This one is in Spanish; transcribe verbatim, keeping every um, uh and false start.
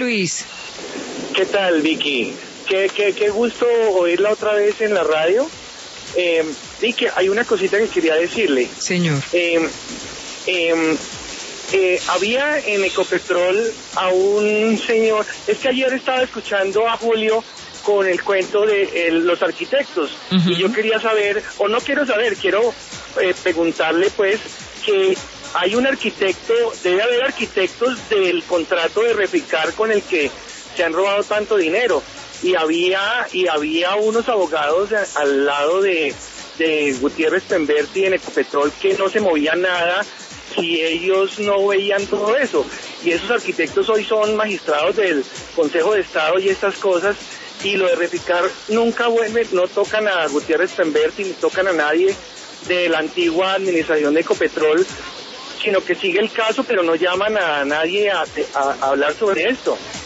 Luis. ¿Qué tal, Vicky? Qué, qué, qué gusto oírla otra vez en la radio. Eh, Vicky, hay una cosita que quería decirle. Señor. Eh, eh, eh, había en Ecopetrol a un señor, es que ayer estaba escuchando a Julio con el cuento de eh, los arquitectos, uh-huh. y yo quería saber, o no quiero saber, quiero eh, preguntarle pues que hay un arquitecto, debe haber arquitectos del contrato de Reficar con el que se han robado tanto dinero, y había y había unos abogados a, al lado de, de Gutiérrez Pemberti en Ecopetrol que no se movían nada si ellos no veían todo eso, y esos arquitectos hoy son magistrados del Consejo de Estado y estas cosas, y lo de Reficar nunca vuelve, no tocan a Gutiérrez Pemberti ni tocan a nadie de la antigua administración de Ecopetrol, sino que sigue el caso, pero no llaman a nadie a, a, a hablar sobre esto.